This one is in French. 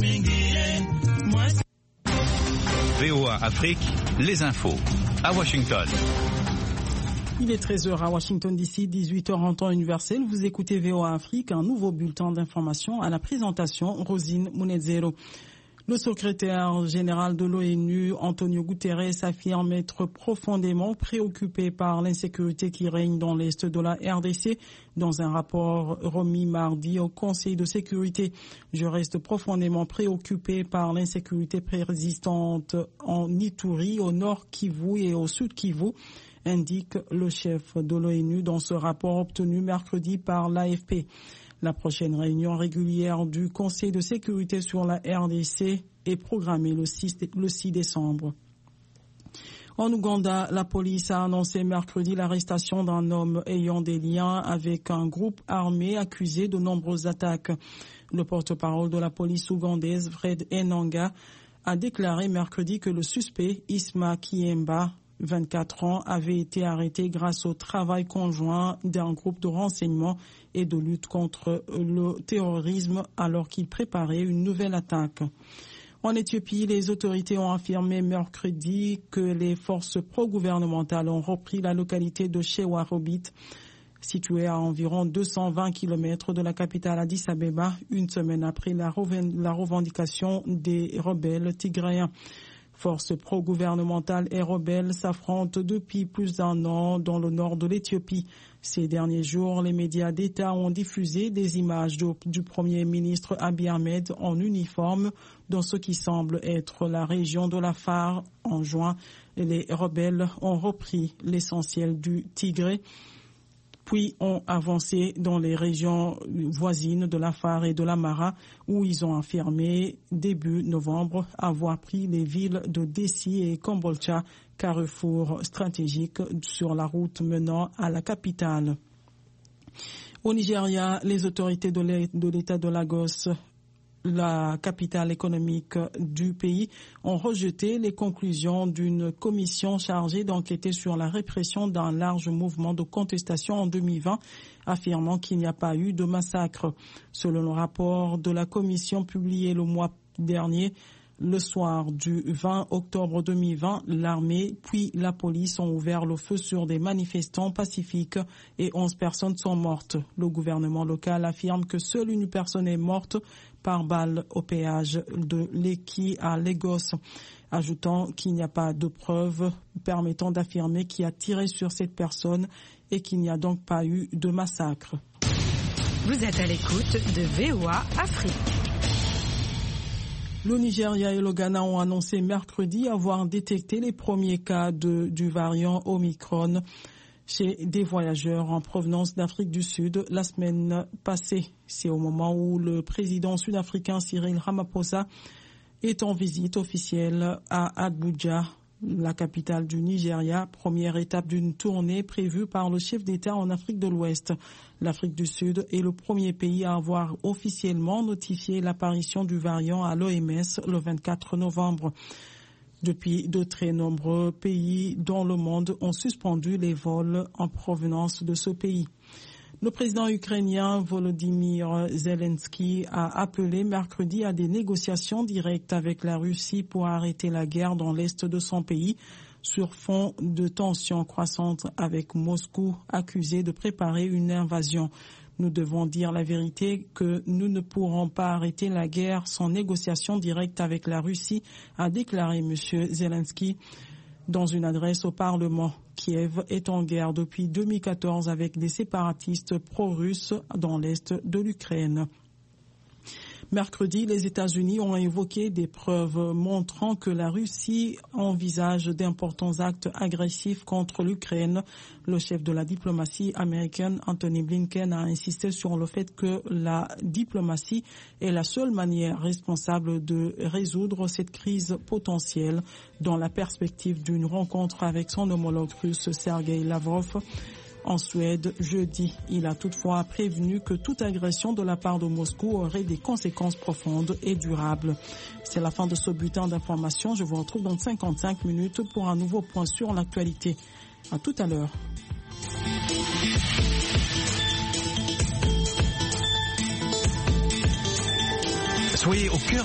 VOA Afrique, les infos. À Washington. Il est 13h à Washington DC, 18h en temps universel. Vous écoutez VOA Afrique, un nouveau bulletin d'information à la présentation Rosine Munezero. Le secrétaire général de l'ONU, Antonio Guterres, affirme être profondément préoccupé par l'insécurité qui règne dans l'est de la RDC. Dans un rapport remis mardi au Conseil de sécurité, je reste profondément préoccupé par l'insécurité persistante en Ituri, au nord Kivu et au sud Kivu, indique le chef de l'ONU dans ce rapport obtenu mercredi par l'AFP. La prochaine réunion régulière du Conseil de sécurité sur la RDC est programmée le 6 décembre. En Ouganda, la police a annoncé mercredi l'arrestation d'un homme ayant des liens avec un groupe armé accusé de nombreuses attaques. Le porte-parole de la police ougandaise, Fred Enanga, a déclaré mercredi que le suspect, Isma Kiemba, 24 ans, avait été arrêté grâce au travail conjoint d'un groupe de renseignement et de lutte contre le terrorisme alors qu'il préparait une nouvelle attaque. En Éthiopie, les autorités ont affirmé mercredi que les forces pro-gouvernementales ont repris la localité de Shewarobit, située à environ 220 km de la capitale Addis Abeba, une semaine après la revendication des rebelles tigréens. Forces pro-gouvernementales et rebelles s'affrontent depuis plus d'un an dans le nord de l'Éthiopie. Ces derniers jours, les médias d'État ont diffusé des images du Premier ministre Abiy Ahmed en uniforme dans ce qui semble être la région de l'Afar. En juin, les rebelles ont repris l'essentiel du Tigré, puis ont avancé dans les régions voisines de l'Afar et de l'Amara, où ils ont affirmé début novembre avoir pris les villes de Dessi et Kombolcha, carrefour stratégique sur la route menant à la capitale. Au Nigeria, les autorités de l'État de Lagos, la capitale économique du pays, ont rejeté les conclusions d'une commission chargée d'enquêter sur la répression d'un large mouvement de contestation en 2020, affirmant qu'il n'y a pas eu de massacre. Selon le rapport de la commission publié le mois dernier, le soir du 20 octobre 2020, l'armée puis la police ont ouvert le feu sur des manifestants pacifiques et 11 personnes sont mortes. Le gouvernement local affirme que seule une personne est morte par balle au péage de Lekki à Lagos, ajoutant qu'il n'y a pas de preuves permettant d'affirmer qui a tiré sur cette personne et qu'il n'y a donc pas eu de massacre. Vous êtes à l'écoute de VOA Afrique. Le Nigeria et le Ghana ont annoncé mercredi avoir détecté les premiers cas du variant Omicron chez des voyageurs en provenance d'Afrique du Sud la semaine passée. C'est au moment où le président sud-africain Cyril Ramaphosa est en visite officielle à Abuja, la capitale du Nigeria, première étape d'une tournée prévue par le chef d'État en Afrique de l'Ouest. L'Afrique du Sud est le premier pays à avoir officiellement notifié l'apparition du variant à l'OMS le 24 novembre. Depuis, de très nombreux pays dans le monde ont suspendu les vols en provenance de ce pays. Le président ukrainien Volodymyr Zelensky a appelé mercredi à des négociations directes avec la Russie pour arrêter la guerre dans l'est de son pays sur fond de tensions croissantes avec Moscou, accusé de préparer une invasion. Nous devons dire la vérité que nous ne pourrons pas arrêter la guerre sans négociation directe avec la Russie, a déclaré M. Zelensky dans une adresse au Parlement. Kiev est en guerre depuis 2014 avec des séparatistes pro-russes dans l'est de l'Ukraine. Mercredi, les États-Unis ont évoqué des preuves montrant que la Russie envisage d'importants actes agressifs contre l'Ukraine. Le chef de la diplomatie américaine, Anthony Blinken, a insisté sur le fait que la diplomatie est la seule manière responsable de résoudre cette crise potentielle dans la perspective d'une rencontre avec son homologue russe Sergei Lavrov en Suède jeudi. Il a toutefois prévenu que toute agression de la part de Moscou aurait des conséquences profondes et durables. C'est la fin de ce bulletin d'information. Je vous retrouve dans 55 minutes pour un nouveau point sur l'actualité. À tout à l'heure. Soyez au cœur